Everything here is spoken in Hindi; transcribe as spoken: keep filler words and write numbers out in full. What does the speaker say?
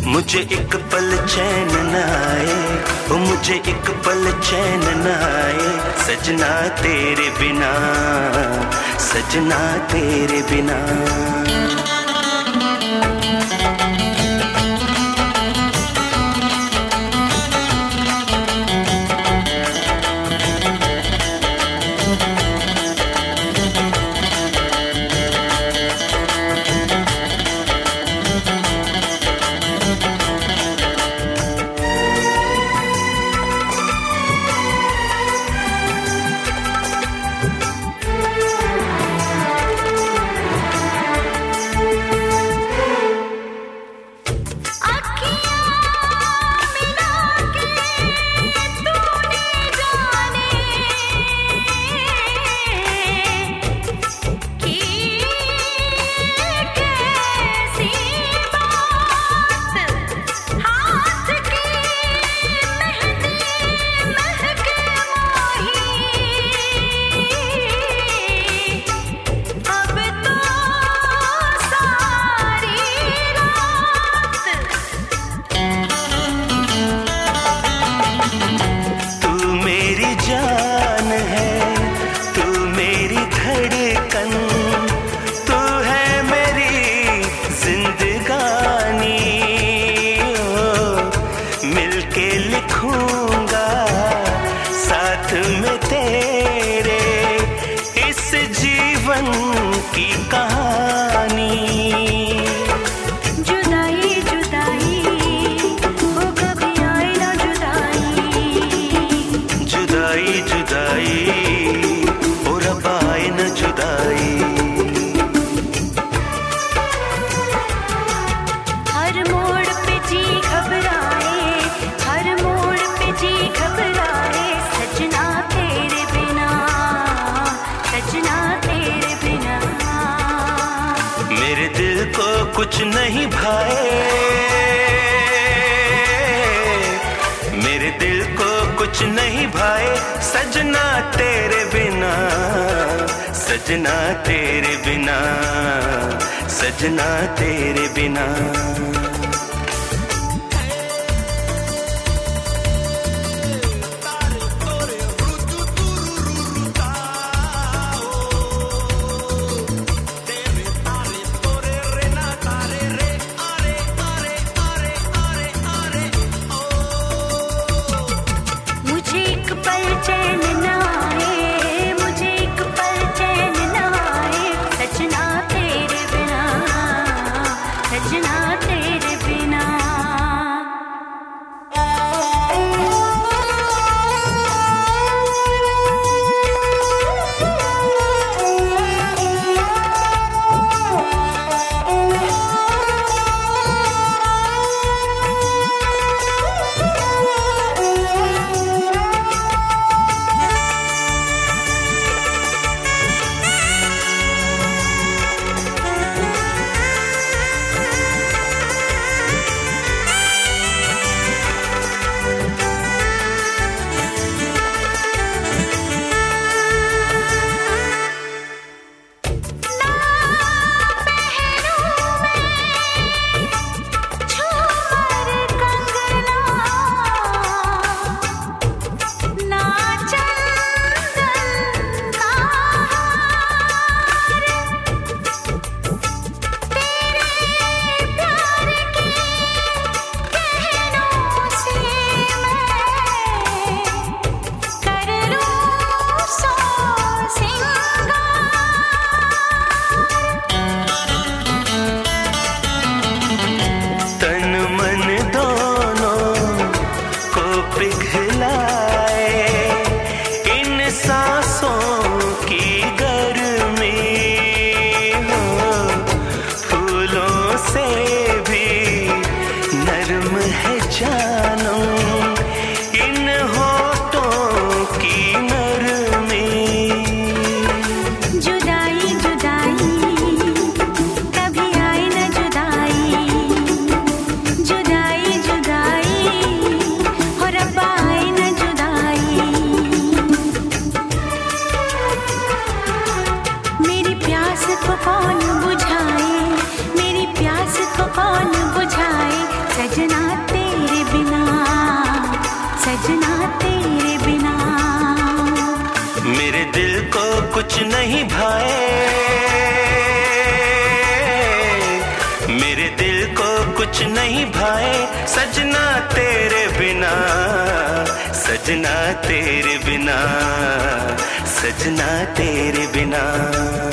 मुझे एक पल चैन न आए, ओ मुझे एक पल चैन न आए, सजना तेरे बिना, सजना तेरे बिना। की कहानी जुदाई जुदाई हो कभी आए ना जुदाई, जुदाई जुदाई हो रब आए ना जुदाई। हर मोड़ पे जी घबराए, हर मोड़ पे जी घबराए, सजना तेरे बिना, सजना तेरे बिना। मेरे दिल को कुछ नहीं भाए, मेरे दिल को कुछ नहीं भाए, सजना तेरे बिना, सजना तेरे बिना, सजना तेरे बिना। नहीं भाए, मेरे दिल को कुछ नहीं भाए सजना तेरे बिना, सजना तेरे बिना, सजना तेरे बिना।